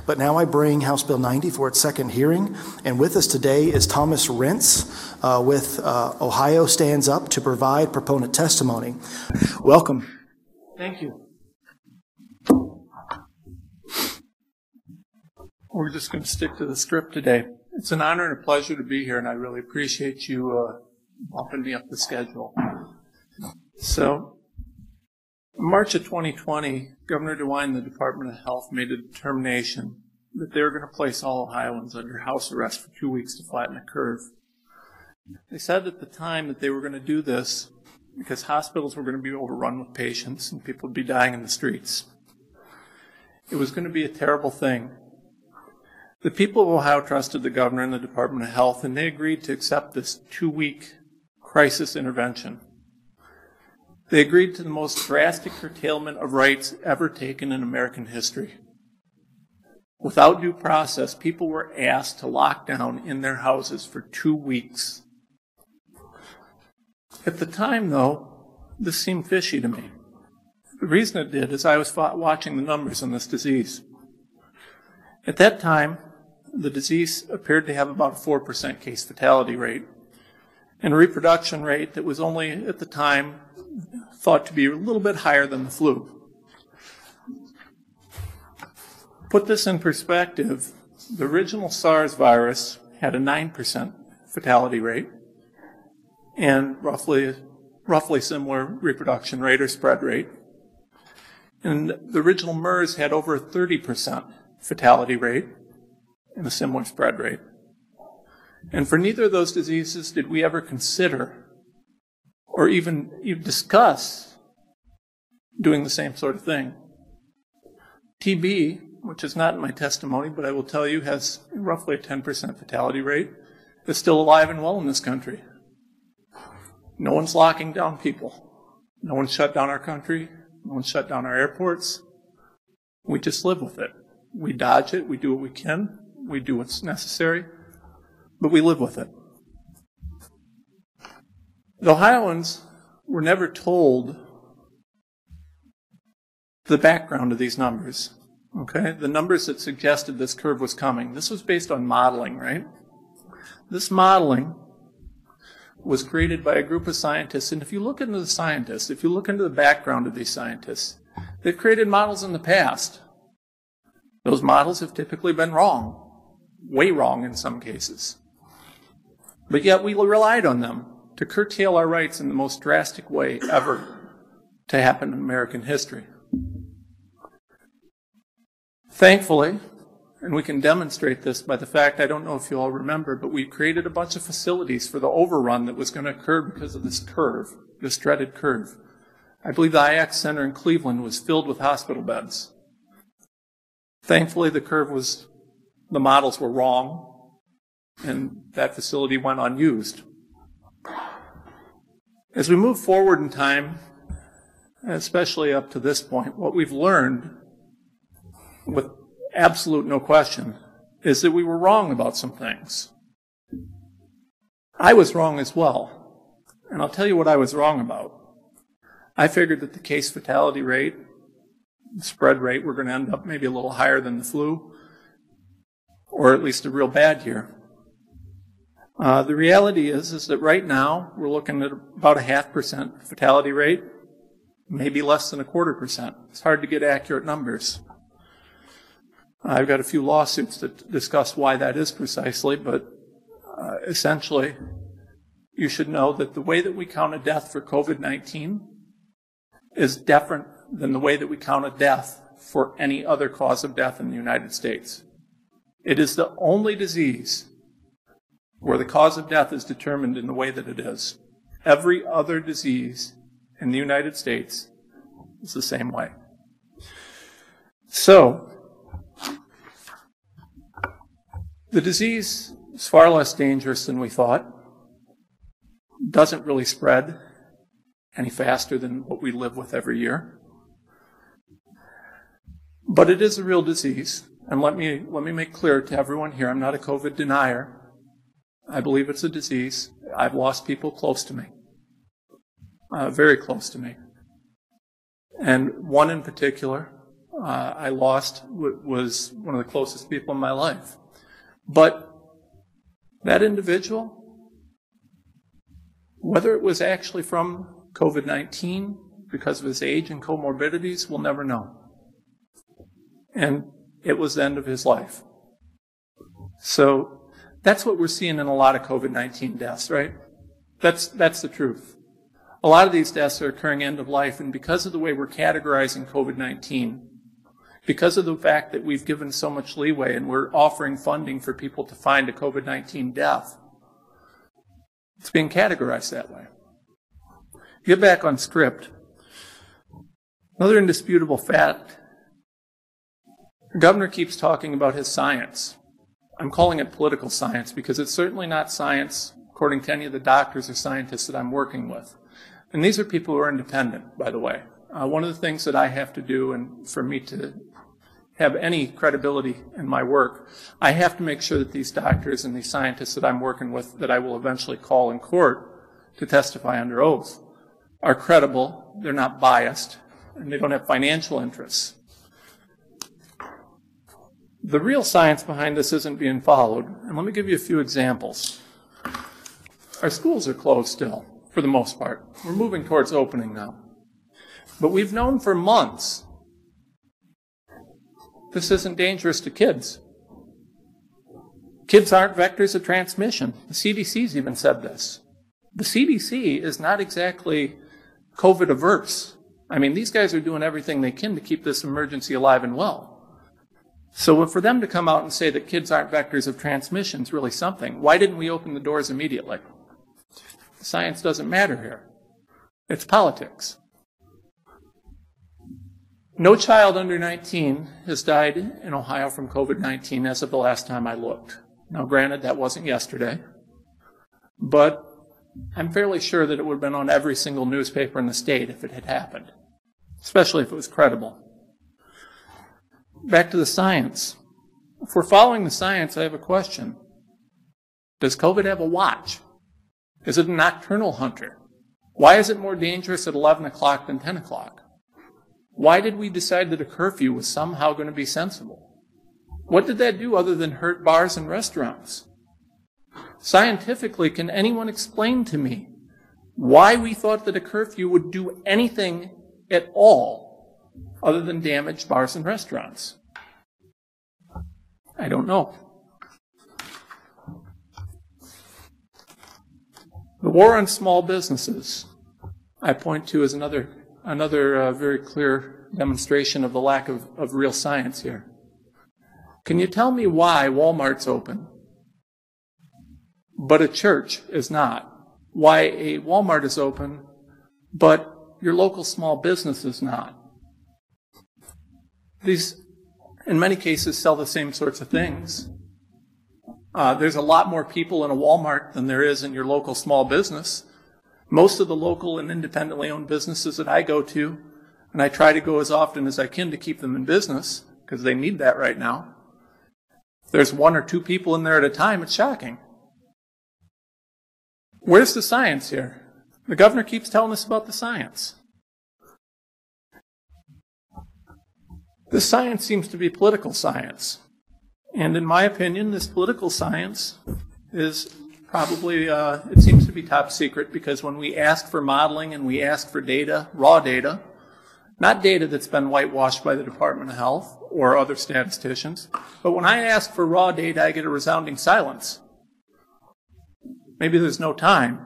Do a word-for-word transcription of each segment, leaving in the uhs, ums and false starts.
But now I bring House Bill ninety for its second hearing. And with us today is Thomas Renz uh, with uh, Ohio Stands Up to provide proponent testimony. Welcome. Thank you. We're just going to stick to the script today. It's an honor and a pleasure to be here, and I really appreciate you uh, bumping me up the schedule. So, in March of twenty twenty, Governor DeWine and the Department of Health made a determination that they were going to place all Ohioans under house arrest for two weeks to flatten the curve. They said at the time that they were going to do this because hospitals were going to be overrun with patients and people would be dying in the streets. It was going to be a terrible thing. The people of Ohio trusted the governor and the Department of Health, and they agreed to accept this two-week crisis intervention. They agreed to the most drastic curtailment of rights ever taken in American history. Without due process, people were asked to lock down in their houses for two weeks. At the time, though, this seemed fishy to me. The reason it did is I was watching the numbers on this disease. At that time, the disease appeared to have about a four percent case fatality rate and a reproduction rate that was only, at the time, thought to be a little bit higher than the flu. Put this in perspective, the original SARS virus had a nine percent fatality rate and roughly, roughly similar reproduction rate or spread rate. And the original MERS had over a thirty percent fatality rate and a similar spread rate. And for neither of those diseases did we ever consider or even, even discuss doing the same sort of thing. T B, which is not in my testimony, but I will tell you has roughly a ten percent fatality rate, is still alive and well in this country. No one's locking down people. No one's shut down our country. No one's shut down our airports. We just live with it. We dodge it. We do what we can. We do what's necessary. But we live with it. The Ohioans were never told the background of these numbers. Okay? The numbers that suggested this curve was coming. This was based on modeling, right? This modeling was created by a group of scientists, and if you look into the scientists, if you look into the background of these scientists, they've created models in the past. Those models have typically been wrong, way wrong in some cases. But yet we relied on them to curtail our rights in the most drastic way ever to happen in American history. Thankfully, and we can demonstrate this by the fact, I don't know if you all remember, but we created a bunch of facilities for the overrun that was going to occur because of this curve, this dreaded curve. I believe the I A C Center in Cleveland was filled with hospital beds. Thankfully, the curve was, the models were wrong, and that facility went unused. As we move forward in time, especially up to this point, what we've learned, with absolute no question, is that we were wrong about some things. I was wrong as well, and I'll tell you what I was wrong about. I figured that the case fatality rate, the spread rate, were going to end up maybe a little higher than the flu, or at least a real bad year. Uh, the reality is, is that right now we're looking at about a half percent fatality rate, maybe less than a quarter percent. It's hard to get accurate numbers. I've got a few lawsuits to discuss why that is precisely, but uh, essentially, you should know that the way that we count a death for COVID nineteen is different than the way that we count a death for any other cause of death in the United States. It is the only disease where the cause of death is determined in the way that it is. Every other disease in the United States is the same way. So, the disease is far less dangerous than we thought, doesn't really spread any faster than what we live with every year. But it is a real disease, and let me, let me make clear to everyone here, I'm not a COVID denier. I believe it's a disease. I've lost people close to me, uh, very close to me. And one in particular, uh, I lost w- was one of the closest people in my life. But that individual, whether it was actually from COVID nineteen because of his age and comorbidities, we'll never know. And it was the end of his life. So that's what we're seeing in a lot of COVID nineteen deaths, right? That's, that's the truth. A lot of these deaths are occurring end of life, and because of the way we're categorizing COVID nineteen, because of the fact that we've given so much leeway and we're offering funding for people to find a COVID nineteen death, it's being categorized that way. Get back on script. Another indisputable fact, the governor keeps talking about his science. I'm calling it political science because it's certainly not science according to any of the doctors or scientists that I'm working with. And these are people who are independent, by the way. Uh, one of the things that I have to do, and for me to have any credibility in my work, I have to make sure that these doctors and these scientists that I'm working with, that I will eventually call in court to testify under oath, are credible, they're not biased, and they don't have financial interests. The real science behind this isn't being followed, and let me give you a few examples. Our schools are closed still, for the most part. We're moving towards opening now. But we've known for months this isn't dangerous to kids. Kids aren't vectors of transmission. The C D C's even said this. The C D C is not exactly COVID averse. I mean, these guys are doing everything they can to keep this emergency alive and well. So for them to come out and say that kids aren't vectors of transmission is really something. Why didn't we open the doors immediately? Science doesn't matter here. It's politics. No child under nineteen has died in Ohio from COVID nineteen as of the last time I looked. Now, granted, that wasn't yesterday, but I'm fairly sure that it would have been on every single newspaper in the state if it had happened, especially if it was credible. Back to the science. If we're following the science, I have a question. Does COVID have a watch? Is it a nocturnal hunter? Why is it more dangerous at eleven o'clock than ten o'clock? Why did we decide that a curfew was somehow going to be sensible? What did that do other than hurt bars and restaurants? Scientifically, can anyone explain to me why we thought that a curfew would do anything at all other than damage bars and restaurants? I don't know. The war on small businesses, I point to as another another uh, very clear demonstration of the lack of, of real science here. Can you tell me why Walmart's open, but a church is not? Why a Walmart is open, but your local small business is not? These, in many cases, sell the same sorts of things. Uh, there's a lot more people in a Walmart than there is in your local small business. Most of the local and independently owned businesses that I go to, and I try to go as often as I can to keep them in business, because they need that right now. If there's one or two people in there at a time, it's shocking. Where's the science here? The governor keeps telling us about the science. This science seems to be political science. And in my opinion, this political science is probably, uh, it seems to be top secret, because when we ask for modeling and we ask for data, raw data, not data that's been whitewashed by the Department of Health or other statisticians, but when I ask for raw data, I get a resounding silence. Maybe there's no time.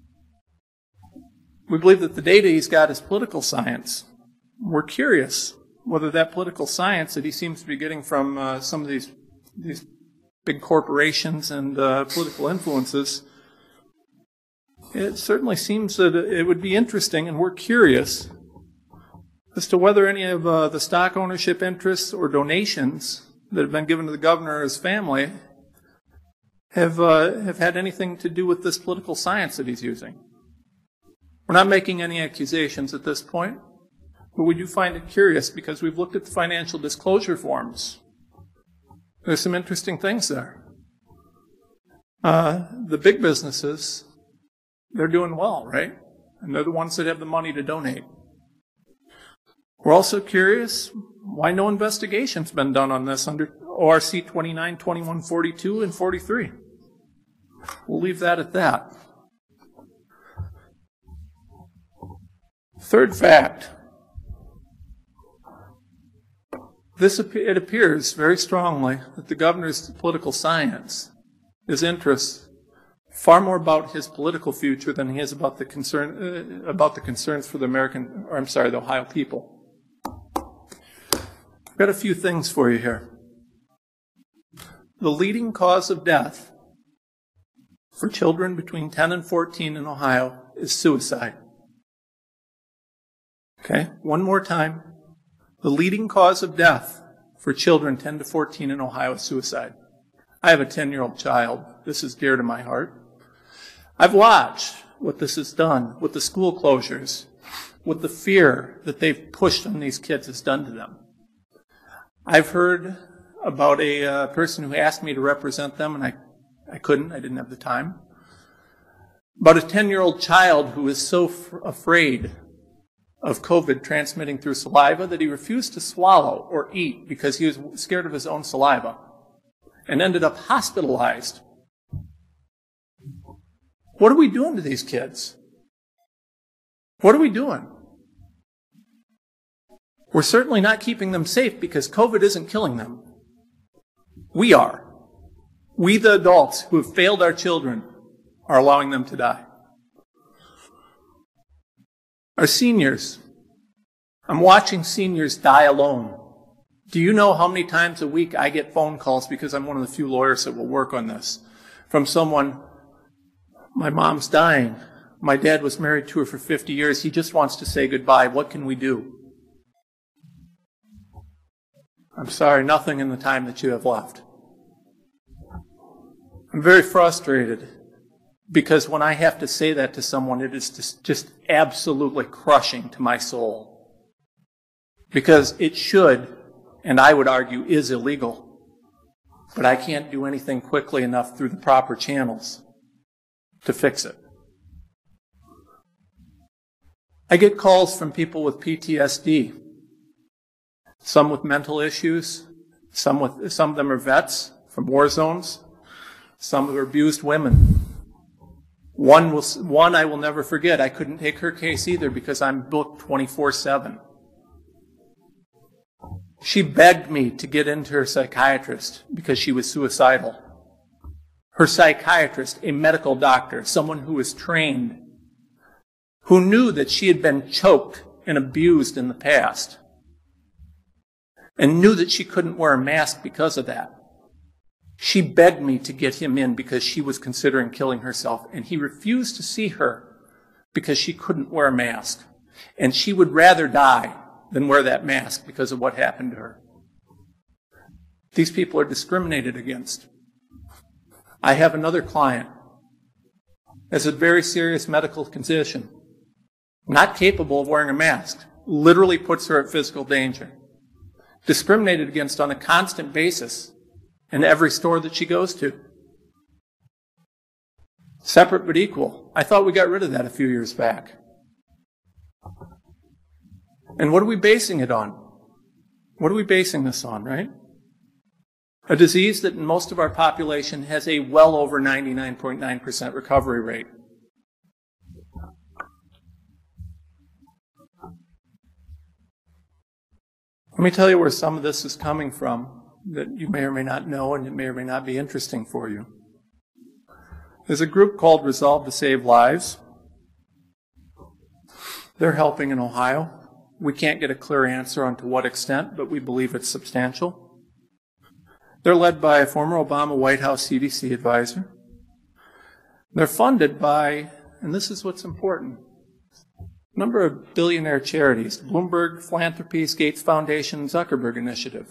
We believe that the data he's got is political science. We're curious whether that political science that he seems to be getting from uh, some of these these big corporations and uh, political influences, it certainly seems that it would be interesting, and we're curious as to whether any of uh, the stock ownership interests or donations that have been given to the governor or his family have uh, have had anything to do with this political science that he's using. We're not making any accusations at this point, but we do find it curious because we've looked at the financial disclosure forms. There's some interesting things there. Uh, the big businesses, they're doing well, right? And they're the ones that have the money to donate. We're also curious why no investigation's been done on this under O R C twenty-nine, twenty-one, forty-two, and forty-three. We'll leave that at that. Third fact. This, it appears very strongly that the governor's political science, his interests, far more about his political future than he is about the concern uh, about the concerns for the American, or I'm sorry, the Ohio people. I've got a few things for you here. The leading cause of death for children between ten and fourteen in Ohio is suicide. Okay, one more time. The leading cause of death for children ten to fourteen in Ohio is suicide. I have a ten-year-old child. This is dear to my heart. I've watched what this has done, what the school closures, what the fear that they've pushed on these kids has done to them. I've heard about a uh, person who asked me to represent them, and I, I couldn't. I didn't have the time. About a ten-year-old child who is so f- afraid of COVID transmitting through saliva that he refused to swallow or eat because he was scared of his own saliva and ended up hospitalized. What are we doing to these kids? What are we doing? We're certainly not keeping them safe because COVID isn't killing them. We are. We, the adults who have failed our children, are allowing them to die. Our seniors. I'm watching seniors die alone. Do you know how many times a week I get phone calls, because I'm one of the few lawyers that will work on this, from someone, my mom's dying. My dad was married to her for fifty years. He just wants to say goodbye. What can we do? I'm sorry, nothing in the time that you have left. I'm very frustrated because when I have to say that to someone, it is just, just absolutely crushing to my soul. Because it should, and I would argue is illegal, but I can't do anything quickly enough through the proper channels to fix it. I get calls from people with P T S D, some with mental issues, some with some of them are vets from war zones, some are abused women. One will, one I will never forget. I couldn't take her case either because I'm booked twenty-four seven. She begged me to get into her psychiatrist because she was suicidal. Her psychiatrist, a medical doctor, someone who was trained, who knew that she had been choked and abused in the past, and knew that she couldn't wear a mask because of that. She begged me to get him in because she was considering killing herself, and he refused to see her because she couldn't wear a mask. And she would rather die than wear that mask because of what happened to her. These people are discriminated against. I have another client has a very serious medical condition, not capable of wearing a mask, literally puts her at physical danger, discriminated against on a constant basis in every store that she goes to. Separate but equal. I thought we got rid of that a few years back. And what are we basing it on? What are we basing this on, right? A disease that in most of our population has a well over ninety-nine point nine percent recovery rate. Let me tell you where some of this is coming from that you may or may not know, and it may or may not be interesting for you. There's a group called Resolve to Save Lives. They're helping in Ohio. We can't get a clear answer on to what extent, but we believe it's substantial. They're led by a former Obama White House C D C advisor. They're funded by, and this is what's important, a number of billionaire charities, Bloomberg Philanthropies, Gates Foundation, Zuckerberg Initiative.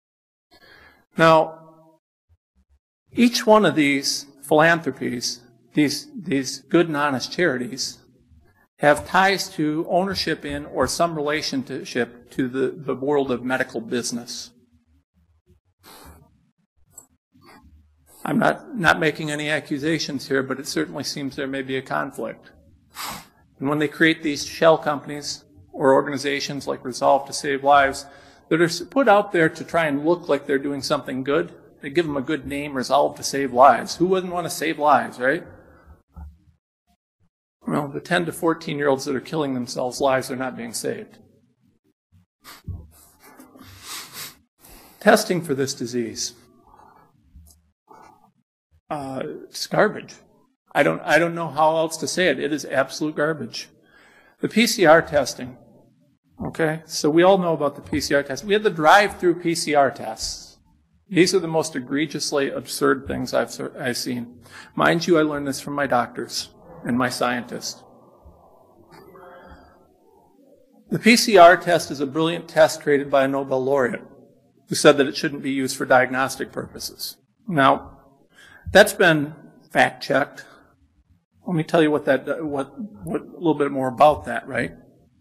Now, each one of these philanthropies, these, these good and honest charities, have ties to ownership in or some relationship to the, the world of medical business. I'm not, not making any accusations here, but it certainly seems there may be a conflict. And when they create these shell companies or organizations like Resolve to Save Lives, that are put out there to try and look like they're doing something good. They give them a good name, Resolve to Save Lives. Who wouldn't want to save lives, right? Well, the ten to fourteen-year-olds that are killing themselves, lives are not being saved. Testing for this disease. Uh, it's garbage. I don't, I don't know how else to say it. It is absolute garbage. The P C R testing. Okay, so we all know about the P C R test. We had the drive-through P C R tests. These are the most egregiously absurd things I've, I've seen. Mind you, I learned this from my doctors and my scientists. The P C R test is a brilliant test created by a Nobel laureate who said that it shouldn't be used for diagnostic purposes. Now, that's been fact-checked. Let me tell you what that, what, what, a little bit more about that, right?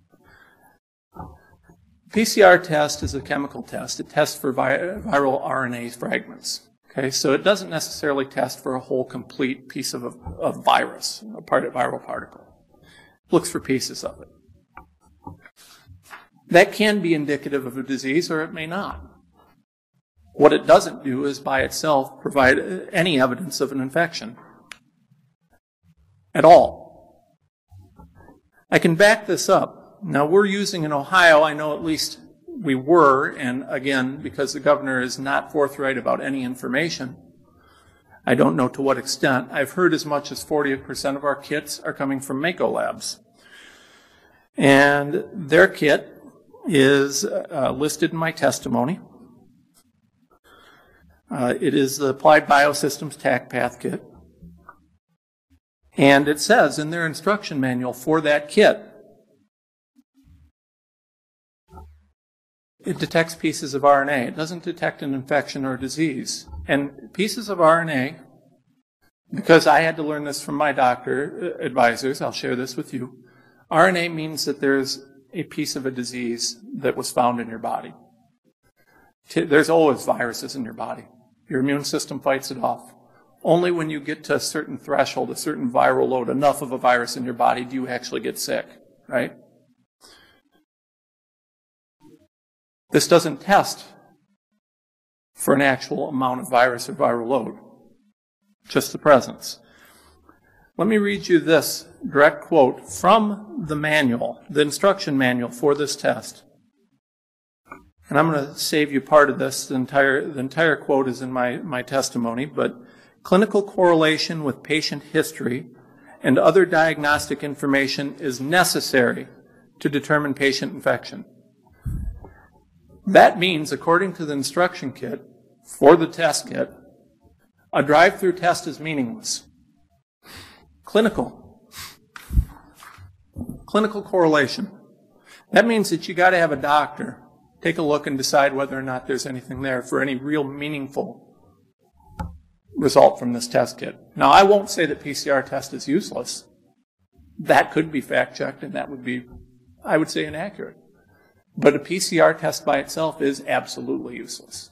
P C R test is a chemical test. It tests for vi- viral R N A fragments. Okay, so it doesn't necessarily test for a whole complete piece of, of virus, a part of viral particle. It looks for pieces of it. That can be indicative of a disease, or it may not. What it doesn't do is by itself provide any evidence of an infection at all. I can back this up. Now, we're using in Ohio, I know at least we were, and again, because the governor is not forthright about any information, I don't know to what extent. I've heard as much as forty percent of our kits are coming from Mako Labs. And their kit is uh, listed in my testimony. Uh, it is the Applied Biosystems TACPath kit. And it says in their instruction manual for that kit, it detects pieces of R N A. It doesn't detect an infection or a disease. And pieces of R N A, because I had to learn this from my doctor advisors, I'll share this with you. R N A means that there's a piece of a disease that was found in your body. There's always viruses in your body. Your immune system fights it off. Only when you get to a certain threshold, a certain viral load, enough of a virus in your body, do you actually get sick, right? This doesn't test for an actual amount of virus or viral load, just the presence. Let me read you this direct quote from the manual, the instruction manual for this test. And I'm going to save you part of this. The entire, the entire quote is in my, my testimony, but clinical correlation with patient history and other diagnostic information is necessary to determine patient infection. That means, according to the instruction kit for the test kit, a drive-through test is meaningless. Clinical. Clinical correlation. That means that you got to have a doctor take a look and decide whether or not there's anything there for any real meaningful result from this test kit. Now, I won't say that P C R test is useless. That could be fact-checked, and that would be, I would say, inaccurate. But a P C R test by itself is absolutely useless.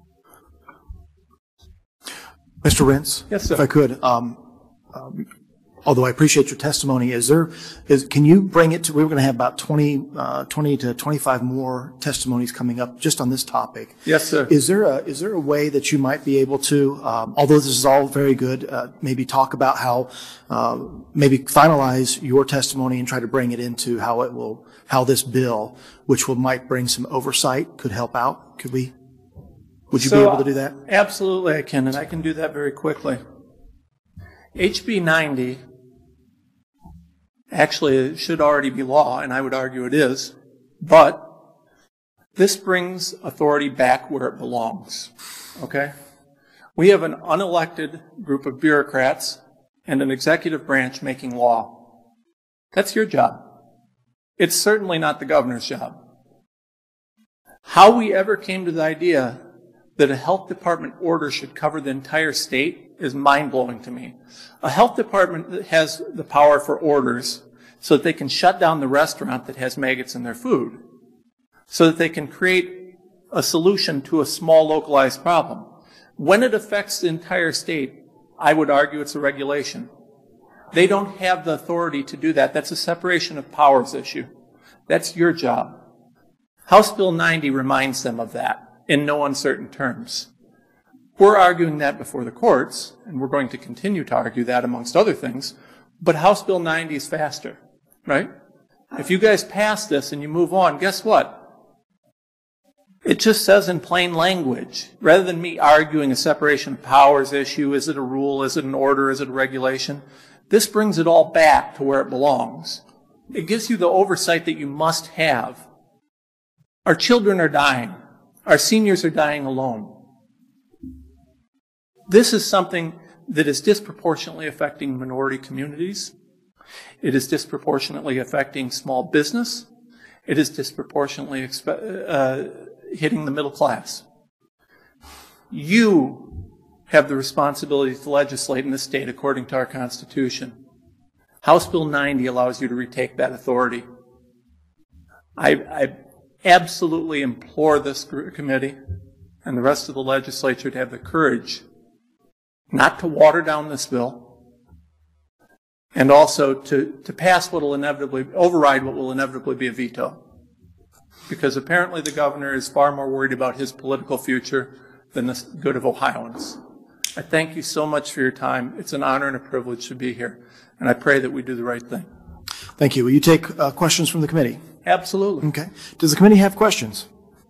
Mister Rentz, yes, sir. If I could, um, um, although I appreciate your testimony, is there, is, can you bring it to, we were going to have about twenty, uh, twenty to twenty-five more testimonies coming up just on this topic. Yes, sir. Is there a, is there a way that you might be able to, um, although this is all very good, uh, maybe talk about how, uh, maybe finalize your testimony and try to bring it into how it will, how this bill, which will, might bring some oversight, could help out? Could we, would you so, be able to do that? Absolutely, I can, and I can do that very quickly. H B ninety actually it should already be law, and I would argue it is, but this brings authority back where it belongs, okay? We have an unelected group of bureaucrats and an executive branch making law. That's your job. It's certainly not the governor's job. How we ever came to the idea that a health department order should cover the entire state is mind-blowing to me. A health department that has the power for orders so that they can shut down the restaurant that has maggots in their food, so that they can create a solution to a small localized problem. When it affects the entire state, I would argue it's a regulation. They don't have the authority to do that. That's a separation of powers issue. That's your job. House Bill ninety reminds them of that in no uncertain terms. We're arguing that before the courts, and we're going to continue to argue that amongst other things, but House Bill ninety is faster, right? If you guys pass this and you move on, guess what? It just says in plain language, rather than me arguing a separation of powers issue, is it a rule, is it an order, is it a regulation? This brings it all back to where it belongs. It gives you the oversight that you must have. Our children are dying. Our seniors are dying alone. This is something that is disproportionately affecting minority communities. It is disproportionately affecting small business. It is disproportionately expe- uh, hitting the middle class. You have the responsibility to legislate in this state according to our Constitution. House Bill ninety allows you to retake that authority. I, I absolutely implore this committee and the rest of the legislature to have the courage not to water down this bill, and also to, to pass what will inevitably, override what will inevitably be a veto. Because apparently the governor is far more worried about his political future than the good of Ohioans. I thank you so much for your time. It's an honor and a privilege to be here, and I pray that we do the right thing. Thank you. Will you take uh, questions from the committee? Absolutely. Okay. Does the committee have questions?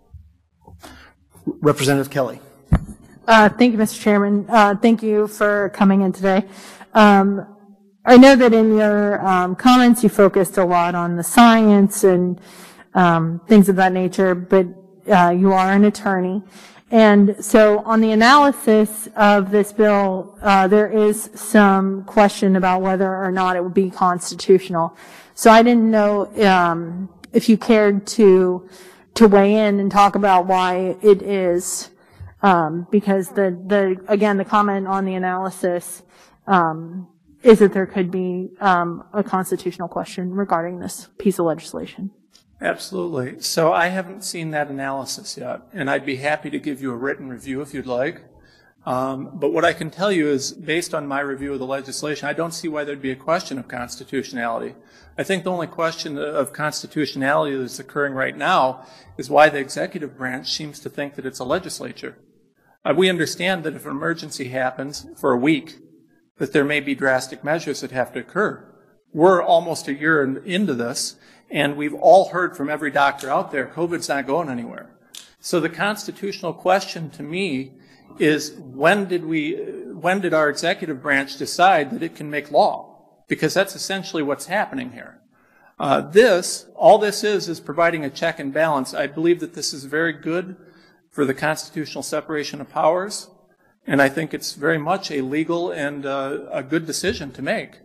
Representative Kelly. Uh, thank you, Mister Chairman. Uh, thank you for coming in today. Um, I know that in your um, comments you focused a lot on the science and um, things of that nature, but uh, you are an attorney. And so on the analysis of this bill, uh, there is some question about whether or not it would be constitutional. So I didn't know um, if you cared to to weigh in and talk about why it is. Um, because the, the, again, the comment on the analysis, um, is that there could be, um, a constitutional question regarding this piece of legislation. Absolutely. So I haven't seen that analysis yet, and I'd be happy to give you a written review if you'd like. Um, but what I can tell you is, based on my review of the legislation, I don't see why there'd be a question of constitutionality. I think the only question of constitutionality that's occurring right now is why the executive branch seems to think that it's a legislature. Uh, we understand that if an emergency happens for a week, that there may be drastic measures that have to occur. We're almost a year in, into this, and we've all heard from every doctor out there, COVID's not going anywhere. So the constitutional question to me is, when did we, when did our executive branch decide that it can make law? Because that's essentially what's happening here. Uh, this, all this is, is providing a check and balance. I believe that this is very good for the constitutional separation of powers, and I think it's very much a legal and uh, a good decision to make.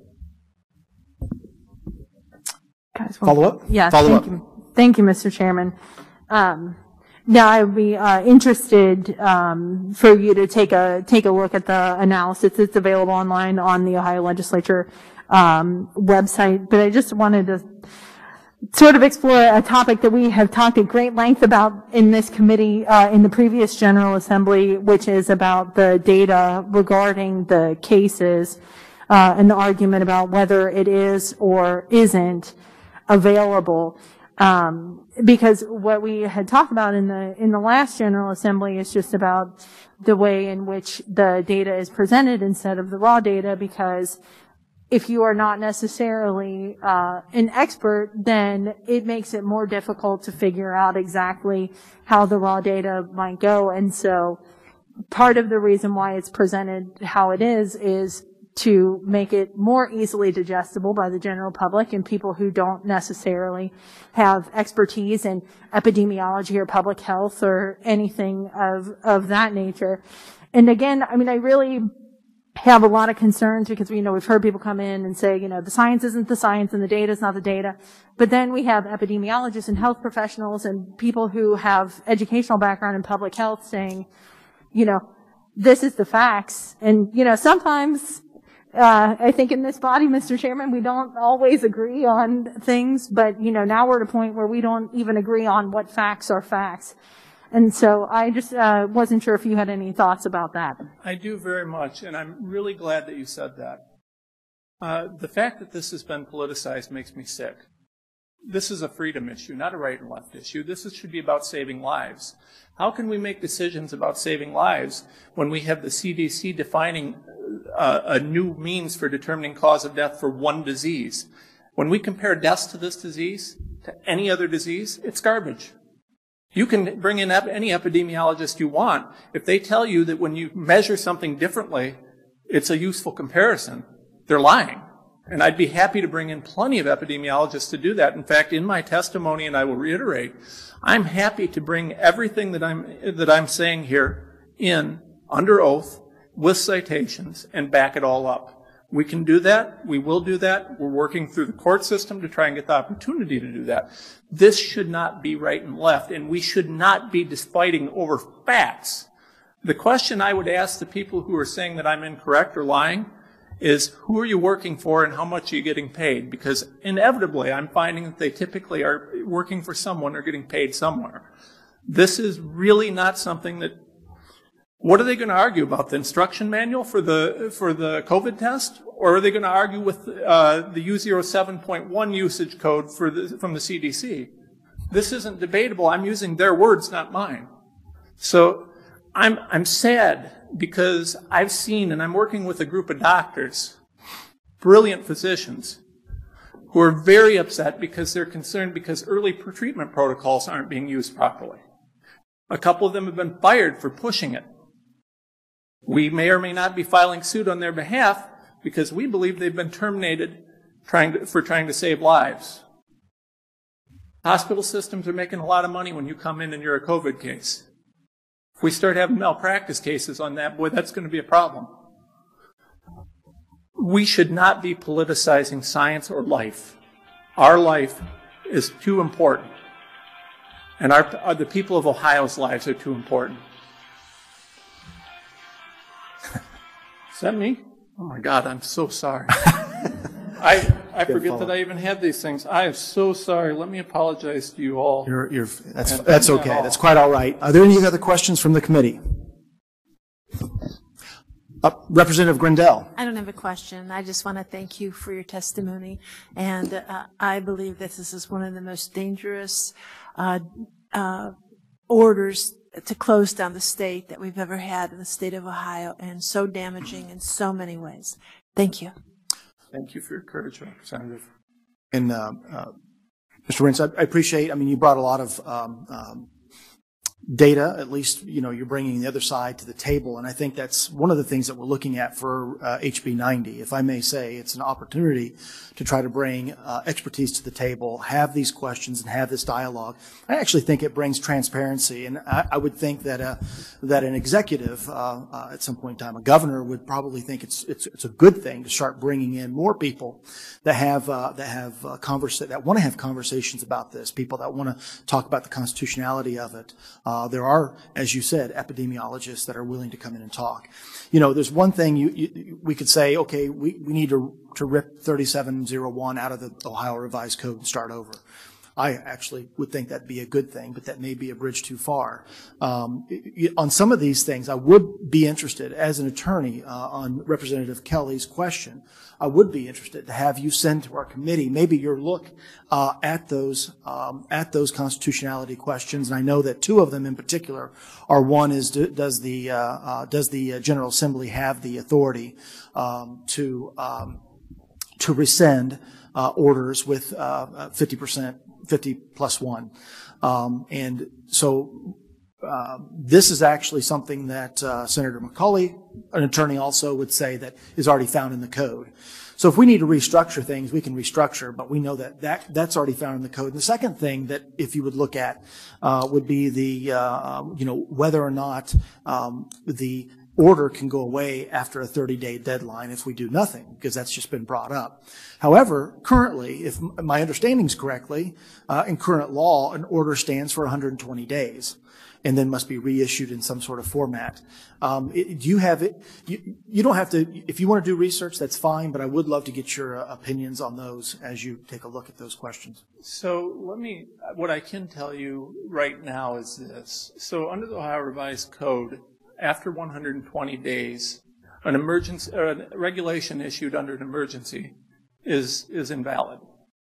Guys, well, Follow up? Yeah, Follow thank up. you. Thank you, Mister Chairman. Um, now I would be uh, interested um, for you to take a take a look at the analysis. It's available online on the Ohio Legislature um, website, but I just wanted to sort of explore a topic that we have talked at great length about in this committee uh, in the previous General Assembly, which is about the data regarding the cases uh, and the argument about whether it is or isn't available. Um, because what we had talked about in the in the last General Assembly is just about the way in which the data is presented instead of the raw data, because if you are not necessarily uh, an expert, then it makes it more difficult to figure out exactly how the raw data might go. And so part of the reason why it's presented how it is is to make it more easily digestible by the general public and people who don't necessarily have expertise in epidemiology or public health or anything of of that nature. And again, I mean, I really have a lot of concerns because, you know, we've heard people come in and say, you know, the science isn't the science and the data is not the data. But then we have epidemiologists and health professionals and people who have educational background in public health saying, you know, this is the facts. And, you know, sometimes, uh, I think in this body, Mister Chairman, we don't always agree on things, but, you know, now we're at a point where we don't even agree on what facts are facts. And so I just uh, wasn't sure if you had any thoughts about that. I do very much, and I'm really glad that you said that. Uh, the fact that this has been politicized makes me sick. this is a freedom issue, not a right and left issue. This is, should be about saving lives. How can we make decisions about saving lives when we have the C D C defining uh, a new means for determining cause of death for one disease? When we compare deaths to this disease, to any other disease, it's garbage. You can bring in any epidemiologist you want. If they tell you that when you measure something differently, it's a useful comparison, they're lying. And I'd be happy to bring in plenty of epidemiologists to do that. In fact, in my testimony, and I will reiterate, I'm happy to bring everything that I'm, that I'm saying here in under oath with citations and back it all up. We can do that. We will do that. We're working through the court system to try and get the opportunity to do that. This should not be right and left, and we should not be fighting over facts. The question I would ask the people who are saying that I'm incorrect or lying is, who are you working for and how much are you getting paid? Because inevitably, I'm finding that they typically are working for someone or getting paid somewhere. This is really not something that, what are they going to argue about? The instruction manual for the, for the COVID test? Or are they going to argue with uh, the U zero seven point one usage code for the, from the C D C? This isn't debatable. I'm using their words, not mine. So I'm, I'm sad because I've seen, and I'm working with a group of doctors, brilliant physicians, who are very upset because they're concerned because early treatment protocols aren't being used properly. A couple of them have been fired for pushing it. We may or may not be filing suit on their behalf because we believe they've been terminated trying to, for trying to save lives. Hospital systems are making a lot of money when you come in and you're a COVID case. If we start having malpractice cases on that, boy, that's going to be a problem. We should not be politicizing science or life. Our life is too important. And our, the people of Ohio's lives are too important. Is that me? Oh my God, I'm so sorry. I I forget that I even had these things. I am so sorry. Let me apologize to you all. You're, you're, that's that's okay. That's quite all right. Are there any other questions from the committee? Uh, Representative Grindell. I don't have a question. I just want to thank you for your testimony. And uh, I believe that this is one of the most dangerous uh, uh, orders to close down the state that we've ever had in the state of Ohio, and so damaging in so many ways. Thank you. Thank you for your courage, Representative. And uh, uh, Mister Rentz, I, I appreciate, I mean, you brought a lot of um, um, data, at least, you know, you're bringing the other side to the table. And I think that's one of the things that we're looking at for uh, H B ninety. If I may say, it's an opportunity to try to bring uh, expertise to the table, have these questions, and have this dialogue. I actually think it brings transparency. And I, I would think that uh, that an executive, uh, uh, at some point in time, a governor would probably think it's it's, it's a good thing to start bringing in more people that have uh, that have uh, conversa- that want to have conversations about this, people that want to talk about the constitutionality of it. Uh, there are, as you said, epidemiologists that are willing to come in and talk. You know, there's one thing you, you, we could say, okay, we, we need to, to rip thirty-seven oh one out of the Ohio Revised Code and start over. I actually would think that'd be a good thing, but that may be a bridge too far. Um, on some of these things, I would be interested, as an attorney, uh, on Representative Kelly's question, I would be interested to have you send to our committee maybe your look uh, at those um, at those constitutionality questions. And I know that two of them in particular are, one is, do, does the uh, uh, does the General Assembly have the authority um, to um, to rescind uh, orders with uh, fifty percent, fifty plus one, um, and so. Uh, this is actually something that uh, Senator McCauley, an attorney, also would say that is already found in the code. So if we need to restructure things, we can restructure, but we know that, that that's already found in the code. And the second thing that, if you would look at, uh, would be the, uh, you know, whether or not um, the order can go away after a thirty-day deadline if we do nothing, because that's just been brought up. However, currently, if my understanding is correctly, uh, in current law, an order stands for one hundred twenty days. And then must be reissued in some sort of format. Um, it, do you have it? You, you don't have to. If you want to do research, that's fine. But I would love to get your uh, opinions on those as you take a look at those questions. So let me. What I can tell you right now is this. So under the Ohio Revised Code, after one hundred twenty days, an emergency, uh, a regulation issued under an emergency is is invalid.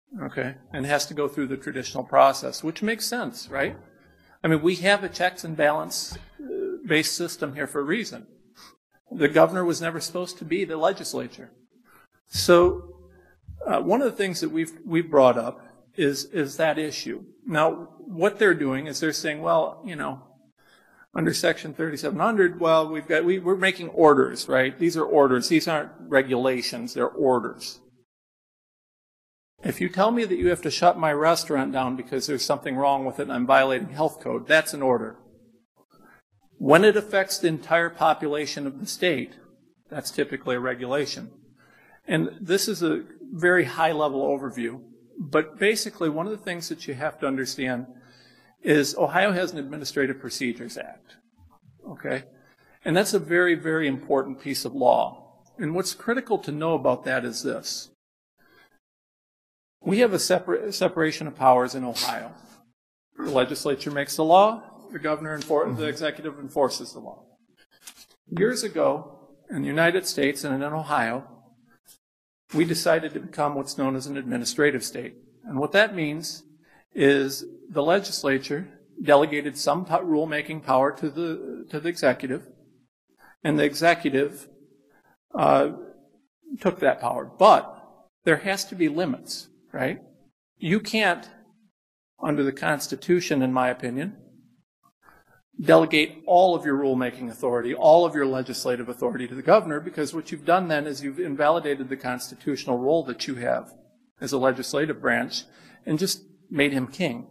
okay, and has to go through the traditional process, which makes sense, right? I mean, we have a checks and balance based system here for a reason. The governor was never supposed to be the legislature. So uh, one of the things that we've we've brought up is is that issue. Now, what they're doing is they're saying, well, you know, under Section thirty-seven hundred, well, we've got we, we're making orders, right? These are orders. These aren't regulations. They're orders. If you tell me that you have to shut my restaurant down because there's something wrong with it and I'm violating health code, that's an order. When it affects the entire population of the state, that's typically a regulation. And this is a very high-level overview. But basically, one of the things that you have to understand is Ohio has an Administrative Procedures Act, okay? And that's a very, very important piece of law. And what's critical to know about that is this. We have a separa- separation of powers in Ohio. The legislature makes the law, the governor and the executive enforces the law. Years ago, in the United States and in Ohio, we decided to become what's known as an administrative state. And what that means is the legislature delegated some rulemaking power to the to the executive, and the executive uh, took that power. But there has to be limits, right? You can't, under the Constitution, in my opinion, delegate all of your rulemaking authority, all of your legislative authority to the governor, because what you've done then is you've invalidated the constitutional role that you have as a legislative branch and just made him king.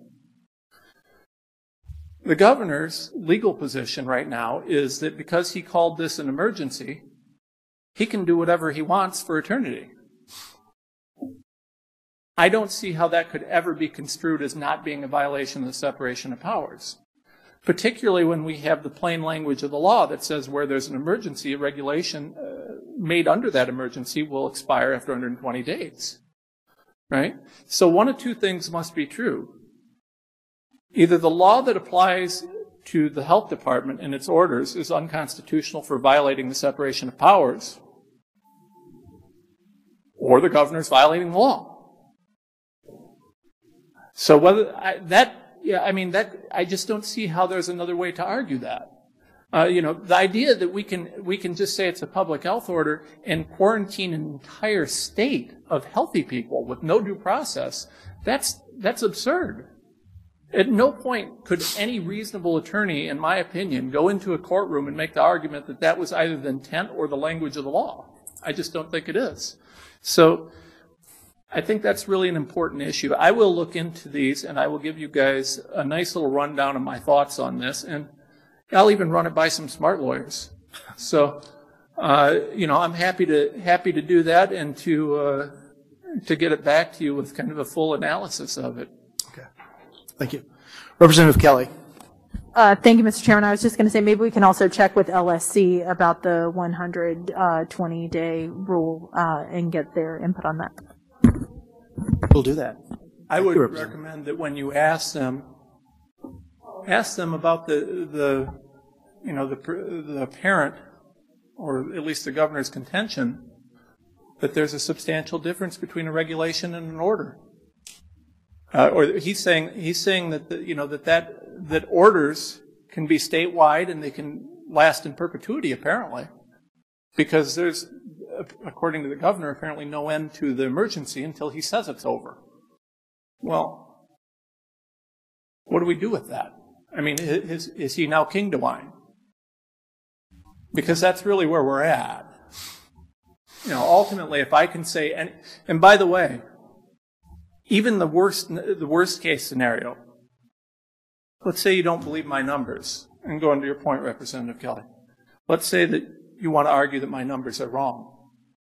The governor's legal position right now is that because he called this an emergency, he can do whatever he wants for eternity. I don't see how that could ever be construed as not being a violation of the separation of powers, particularly when we have the plain language of the law that says where there's an emergency, a regulation uh, made under that emergency will expire after one hundred twenty days, right? So one of two things must be true. Either the law that applies to the health department and its orders is unconstitutional for violating the separation of powers, or the governor's violating the law. So whether I, that, yeah, I mean, that, I just don't see how there's another way to argue that. Uh, you know, the idea that we can, we can just say it's a public health order and quarantine an entire state of healthy people with no due process, that's, that's absurd. At no point could any reasonable attorney, in my opinion, go into a courtroom and make the argument that that was either the intent or the language of the law. I just don't think it is. So I think that's really an important issue. I will look into these, and I will give you guys a nice little rundown of my thoughts on this, and I'll even run it by some smart lawyers. So, uh, you know, I'm happy to happy to do that and to uh, to get it back to you with kind of a full analysis of it. Okay, thank you, Representative Kelly. Uh, thank you, Mister Chairman. I was just going to say maybe we can also check with L S C about the one hundred twenty day rule uh, and get their input on that. We'll do that. I would recommend that when you ask them, ask them about the the you know the the apparent, or at least the governor's contention, that there's a substantial difference between a regulation and an order. Uh, or he's saying he's saying that the, you know that that that orders can be statewide and they can last in perpetuity, apparently, because there's, according to the governor, apparently no end to the emergency until he says it's over. Well, what do we do with that? I mean, is, is he now king to wine? Because that's really where we're at. You know, ultimately, if I can say, and, and by the way, even the worst, the worst case scenario, let's say you don't believe my numbers, and going to your point, Representative Kelly. Let's say that you want to argue that my numbers are wrong.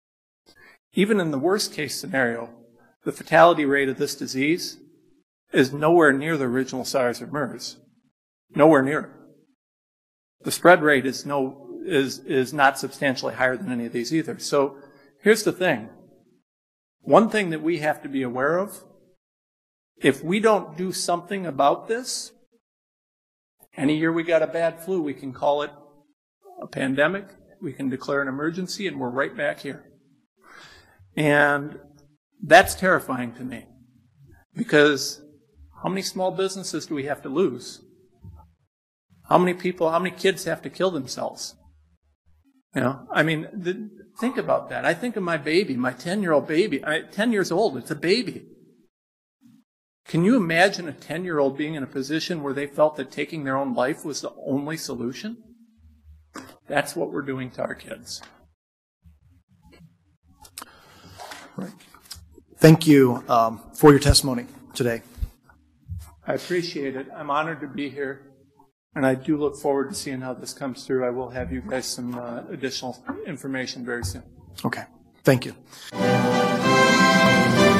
Even in the worst case scenario, the fatality rate of this disease is nowhere near the original SARS or MERS. Nowhere near it. The spread rate is no is is not substantially higher than any of these either. So here's the thing. One thing that we have to be aware of, if we don't do something about this, any year we got a bad flu, we can call it a pandemic, we can declare an emergency, and we're right back here. And that's terrifying to me. Because how many small businesses do we have to lose? How many people, how many kids have to kill themselves? You know, I mean, the, think about that. I think of my baby, my ten-year-old baby. I, ten years old, it's a baby. Can you imagine a ten-year-old being in a position where they felt that taking their own life was the only solution? That's what we're doing to our kids. Right. Thank you um, for your testimony today. I appreciate it. I'm honored to be here, and I do look forward to seeing how this comes through. I will have you guys some uh, additional information very soon. Okay. Thank you.